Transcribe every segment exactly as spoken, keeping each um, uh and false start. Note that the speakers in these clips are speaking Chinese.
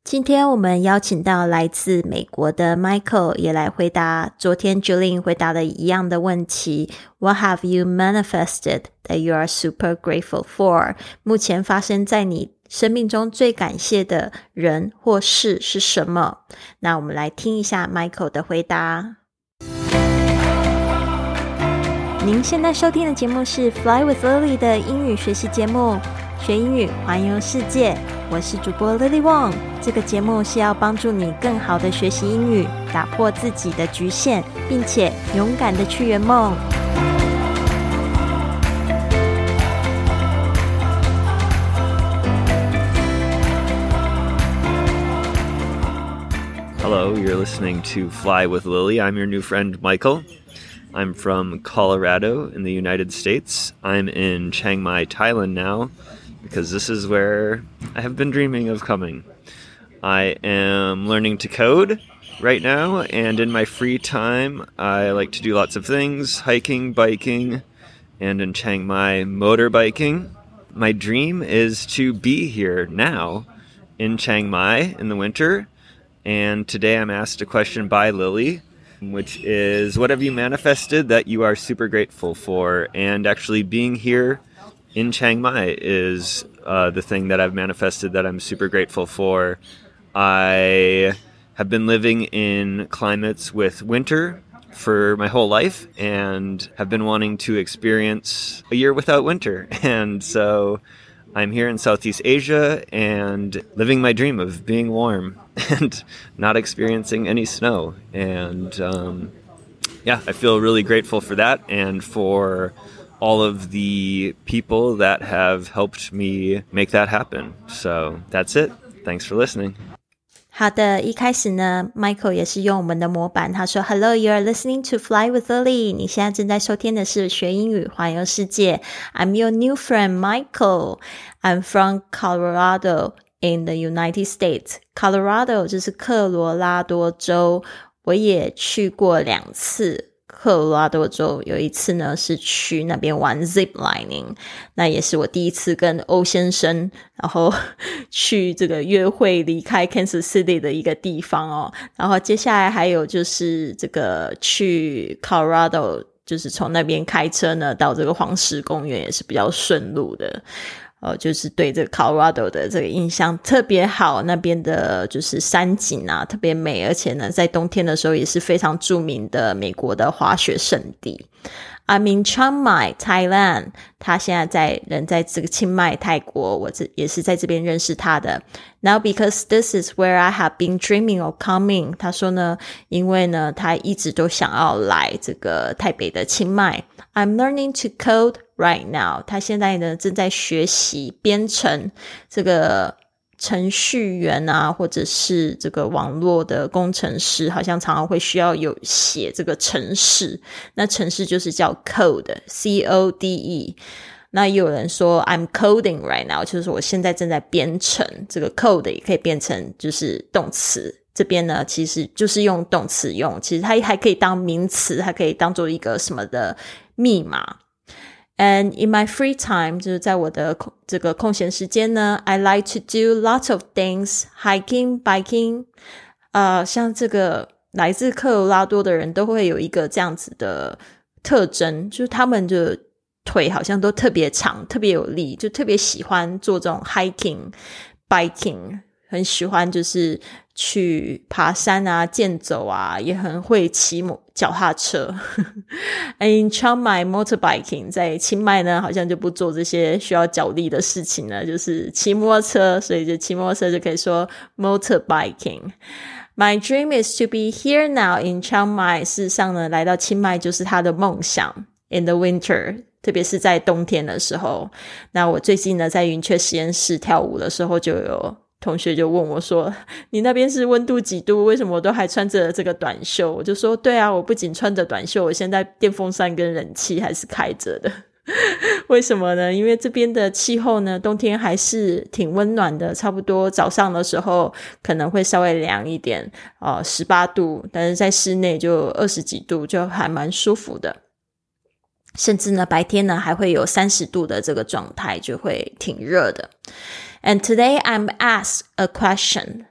今天我们邀请到来自美国的 Michael 也来回答昨天 Julian 回答的一样的问题。 What have you manifested that you are super grateful for? 目前发生在你生命中最感谢的人或事是什么？那我们来听一下 Michael 的回答。您现在收听的节目是 Fly with Lily 的英语学习节目，学英语环游世界。我是主播 Lily Wong， 这个节目是要帮助你更好的学习英语，打破自己的局限，并且勇敢的去圆梦。 Hello, you're listening to Fly with Lily. I'm your new friend, Michael. I'm from Colorado in the United States. I'm in Chiang Mai, Thailand now, because this is where I have been dreaming of coming. I am learning to code right now, and in my free time, I like to do lots of things, hiking, biking, and in Chiang Mai, motorbiking. My dream is to be here now in Chiang Mai in the winter, and today I'm asked a question by Lily, which is, what have you manifested that you are super grateful for? And actually being here in Chiang Mai is uh, the thing that I've manifested that I'm super grateful for. I have been living in climates with winter for my whole life and have been wanting to experience a year without winter. And so I'm here in Southeast Asia and living my dream of being warm and not experiencing any snow. And um, yeah, I feel really grateful for that and for all of the people that have helped me make that happen. So that's it. Thanks for listening. 好的，一开始呢 Michael 也是用我们的模板，他说 Hello, you are listening to Fly with Lily. 你现在正在收听的是学英语环游世界。 I'm your new friend Michael. I'm from Colorado in the United States. Colorado 就是科罗拉多州，我也去过两次科罗拉多州，有一次呢是去那边玩 zip lining， 那也是我第一次跟欧先生然后去这个约会离开 Kansas City 的一个地方哦。然后接下来还有就是这个去 Colorado， 就是从那边开车呢到这个黄石公园也是比较顺路的。呃，就是对这个 Colorado 的这个印象特别好，那边的就是山景啊特别美，而且呢在冬天的时候也是非常著名的美国的滑雪胜地。I'm in Chiang Mai, Thailand. 他现在在人在这个清迈泰国，我这也是在这边认识他的。Now because this is where I have been dreaming of coming. 他说呢，因为呢他一直都想要来这个台北的清迈。I'm learning to code right now. 他现在呢正在学习编程，这个程序员啊，或者是这个网络的工程师，好像常常会需要有写这个程式，那程式就是叫 code, C O D E。 那也有人说 I'm coding right now， 就是说我现在正在编程，这个 code 也可以变成就是动词，这边呢其实就是用动词用，其实它还可以当名词，还可以当做一个什么的密码。And in my free time, 就是在我的这个空闲时间呢 I like to do lots of things, hiking, biking. 呃，像这个来自科罗拉多的人都会有一个这样子的特征，就是他们的腿好像都特别长，特别有力，就特别喜欢做这种 hiking, biking， 很喜欢就是去爬山啊健走啊，也很会骑脚踏车In Chiang Mai, motorbiking， 在清迈呢好像就不做这些需要脚力的事情了，就是骑摩托车，所以就骑摩托车就可以说 motorbiking。 My dream is to be here now in Chiang Mai， 事实上呢来到清迈就是他的梦想 In the winter， 特别是在冬天的时候。那我最近呢在云雀实验室跳舞的时候，就有同学就问我说，你那边是温度几度，为什么我都还穿着这个短袖？我就说对啊，我不仅穿着短袖，我现在电风扇跟冷气还是开着的为什么呢？因为这边的气候呢冬天还是挺温暖的，差不多早上的时候可能会稍微凉一点呃，十八度，但是在室内就二十几度，就还蛮舒服的。甚至呢白天呢还会有三十度的这个状态，就会挺热的。And today I'm asked a question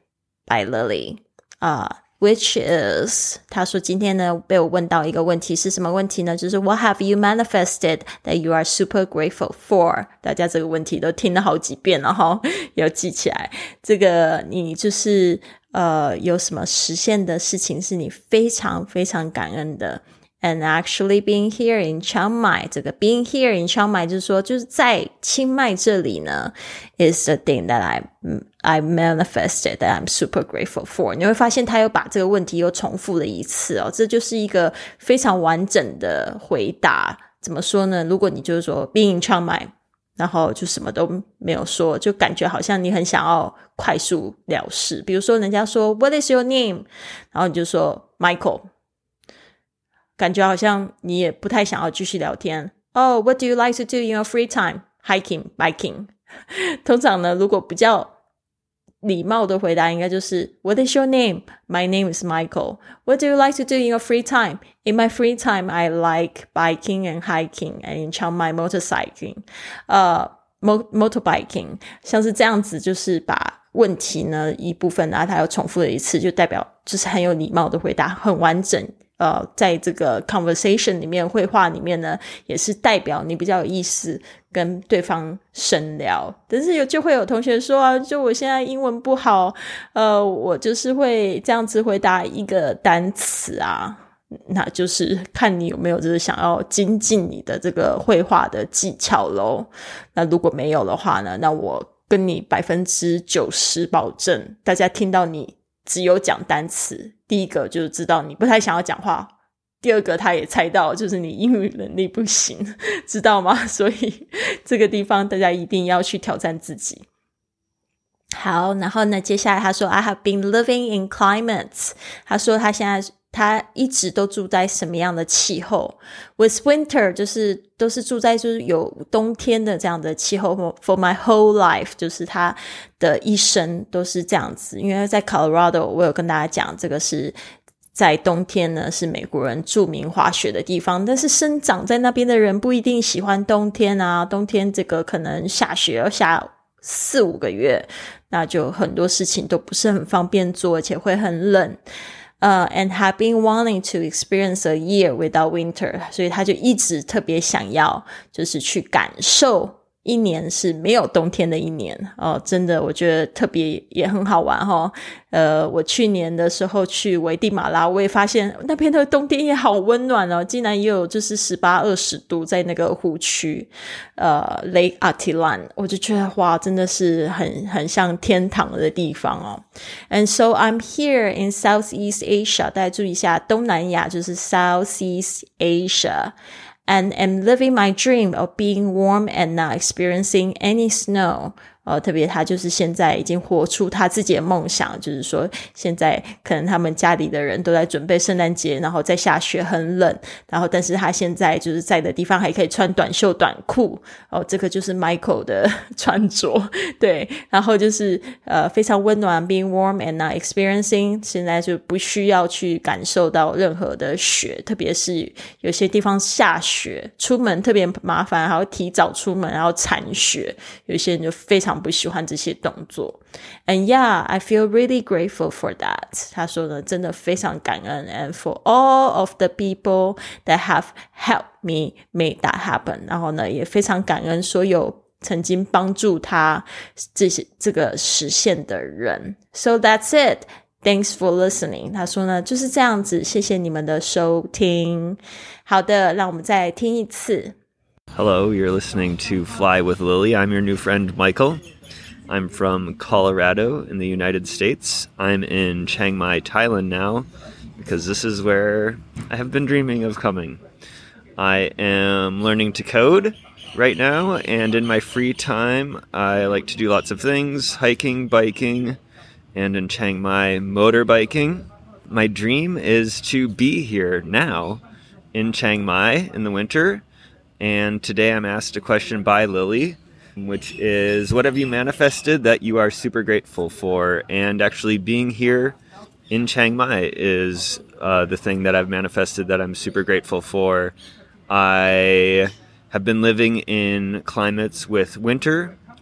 by Lily 啊、uh, which is 他说今天呢被我问到一个问题是什么问题呢？就是 What have you manifested that you are super grateful for？ 大家这个问题都听了好几遍了齁，要记起来。这个你就是呃有什么实现的事情是你非常非常感恩的。And actually being here in Chiang Mai 这个 being here in Chiang Mai 就是说就是在清迈这里呢 is the thing that I, I manifested that I'm super grateful for 你会发现他又把这个问题又重复了一次哦，这就是一个非常完整的回答。怎么说呢？如果你就是说 being in Chiang Mai 然后就什么都没有说，就感觉好像你很想要快速了事。比如说人家说 What is your name？ 然后你就说 Michael，感觉好像你也不太想要继续聊天。Oh, what do you like to do in your free time? Hiking, biking. 通常呢，如果比较礼貌的回答应该就是 What is your name? My name is Michael. What do you like to do in your free time? In my free time, I like biking and hiking and in Chiang Mai motorcycling. 呃、uh, motorbiking. 像是这样子就是把问题呢一部分然后他又重复了一次，就代表就是很有礼貌的回答，很完整。呃，在这个 conversation 里面绘画里面呢也是代表你比较有意思跟对方深聊。但是有就会有同学说啊，就我现在英文不好，呃，我就是会这样子回答一个单词啊，那就是看你有没有就是想要精进你的这个绘画的技巧咯。那如果没有的话呢，那我跟你百分之九十保证，大家听到你只有讲单词，第一个就是知道你不太想要讲话，第二个他也猜到就是你英语能力不行，知道吗？所以这个地方大家一定要去挑战自己。好，然后呢接下来他说 I have been living in climates， 他说他现在他一直都住在什么样的气候 With winter 就是都是住在就是有冬天的这样的气候 For my whole life 就是他的一生都是这样子。因为在 Colorado 我有跟大家讲这个是在冬天呢是美国人著名滑雪的地方，但是生长在那边的人不一定喜欢冬天啊，冬天这个可能下雪要下四五个月，那就很多事情都不是很方便做，而且会很冷。Uh, and have been wanting to experience a year without winter， 所以他就一直特别想要就是去感受一年是没有冬天的一年哦，真的我觉得特别也很好玩齁。呃，我去年的时候去危地马拉，我也发现那边的冬天也好温暖哦，竟然也有就是十八二十度在那个湖区呃 Lake Atitlan， 我就觉得哇真的是很很像天堂的地方哦。And so I'm here in Southeast Asia， 大家注意一下东南亚就是 Southeast Asia，And am living my dream of being warm and not experiencing any snow. 呃，特别他就是现在已经活出他自己的梦想，就是说现在可能他们家里的人都在准备圣诞节，然后在下雪很冷，然后但是他现在就是在的地方还可以穿短袖短裤哦，这个就是 Michael 的穿着，对，然后就是呃非常温暖 being warm and not experiencing， 现在就不需要去感受到任何的雪，特别是有些地方下雪出门特别麻烦，还要提早出门然后铲雪，有些人就非常不喜欢这些动作。 And yeah, I feel really grateful for that. 他说呢真的非常感恩 and for all of the people that have helped me make that happen. 然后呢也非常感恩所有曾经帮助他这些这个实现的人。 So that's it. Thanks for listening. 他说呢就是这样子，谢谢你们的收听。好的，让我们再听一次。 Hello, you're listening to Fly with Lily. I'm your new friend, Michael. I'm from Colorado in the United States. I'm in Chiang Mai, Thailand now, because this is where I have been dreaming of coming. I am learning to code right now, and in my free time, I like to do lots of things, hiking, biking, and in Chiang Mai, motorbiking. My dream is to be here now in Chiang Mai in the winter.And today I'm asked a question by Lily, which is, what have you manifested that you are super grateful for? And actually being here in Chiang Mai is uh, the thing that I've manifested that I'm super grateful for. I have been living in climates with winter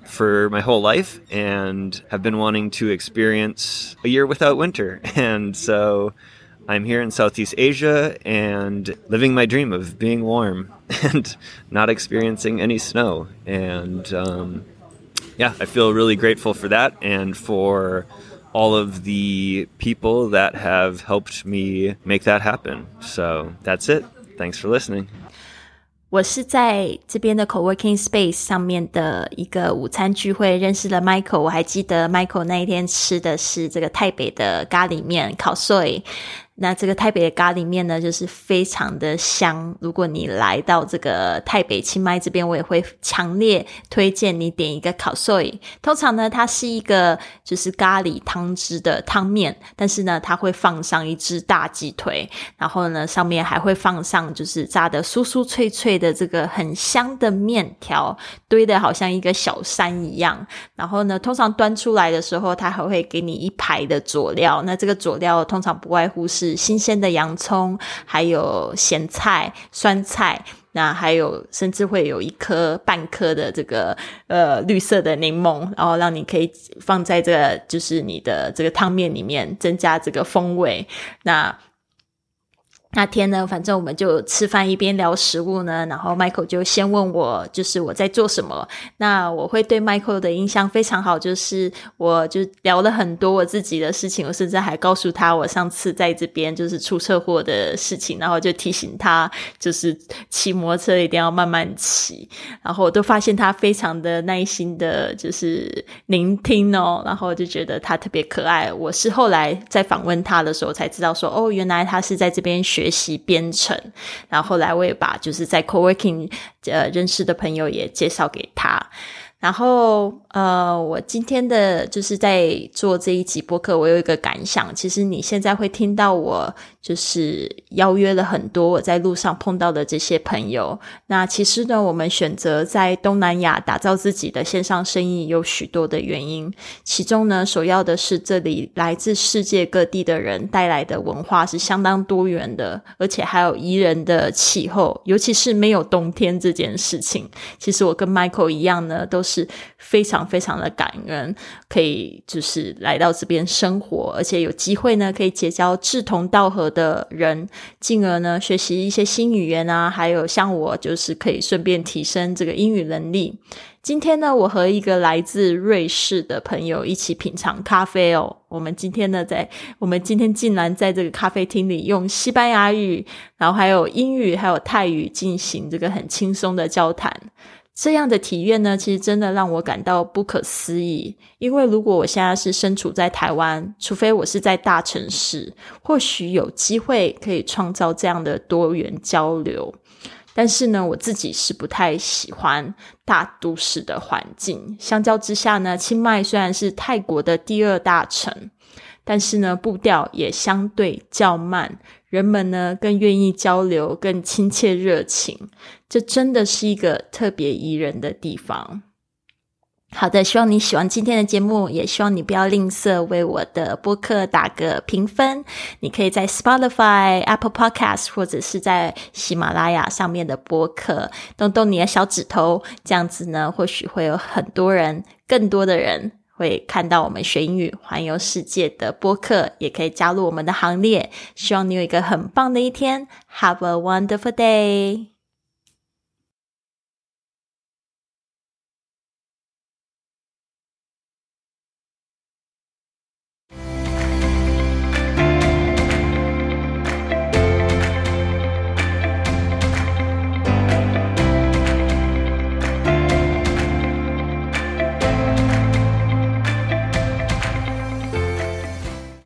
for my whole life and have been wanting to experience a year without winter. And so I'm here in Southeast Asia and living my dream of being warm and not experiencing any snow. And um, yeah, I feel really grateful for that and for all of the people that have helped me make that happen. So that's it. Thanks for listening. 我是在这边的 coworking space 上面的一个午餐聚会认识了 Michael， 我还记得 Michael 那一天吃的是这个台北的咖喱面烤碎。那这个台北的咖喱面呢，就是非常的香。如果你来到这个台北清迈这边，我也会强烈推荐你点一个烤碎。通常呢，它是一个就是咖喱汤汁的汤面，但是呢，它会放上一只大鸡腿，然后呢，上面还会放上就是炸的酥酥脆脆的这个很香的面条，堆得好像一个小山一样。然后呢，通常端出来的时候，它还会给你一排的佐料。那这个佐料通常不外乎是新鲜的洋葱，还有咸菜、酸菜，那还有甚至会有一颗半颗的这个呃绿色的柠檬，然后让你可以放在这个就是你的这个汤面里面，增加这个风味。那那天呢，反正我们就吃饭一边聊食物呢，然后 Michael 就先问我就是我在做什么。那我会对 Michael 的印象非常好，就是我就聊了很多我自己的事情，我甚至还告诉他我上次在这边就是出车祸的事情，然后就提醒他就是骑摩托车一定要慢慢骑，然后我都发现他非常的耐心的就是聆听哦，然后就觉得他特别可爱。我是后来在访问他的时候才知道说，哦，原来他是在这边学习编程，然后后来我也把就是在 coworking 呃认识的朋友也介绍给他。然后呃，我今天的就是在做这一集播客，我有一个感想，其实你现在会听到我就是邀约了很多我在路上碰到的这些朋友。那其实呢，我们选择在东南亚打造自己的线上生意有许多的原因，其中呢，首要的是这里来自世界各地的人带来的文化是相当多元的，而且还有宜人的气候，尤其是没有冬天这件事情。其实我跟 Michael 一样呢，都是非常非常的感恩，可以就是来到这边生活，而且有机会呢可以结交志同道合的人，进而呢学习一些新语言啊，还有像我就是可以顺便提升这个英语能力。今天呢，我和一个来自瑞士的朋友一起品尝咖啡哦。我们今天呢，在我们今天竟然在这个咖啡厅里用西班牙语，然后还有英语，还有泰语进行这个很轻松的交谈。这样的体验呢，其实真的让我感到不可思议。因为如果我现在是身处在台湾，除非我是在大城市，或许有机会可以创造这样的多元交流。但是呢，我自己是不太喜欢大都市的环境。相较之下呢，清迈虽然是泰国的第二大城，但是呢，步调也相对较慢，人们呢更愿意交流，更亲切热情。这真的是一个特别宜人的地方。好的，希望你喜欢今天的节目，也希望你不要吝啬为我的播客打个评分。你可以在 Spotify、Apple Podcast 或者是在喜马拉雅上面的播客动动你的小指头，这样子呢，或许会有很多人，更多的人会看到我们学英语环游世界的播客，也可以加入我们的行列。希望你有一个很棒的一天。Have a wonderful day!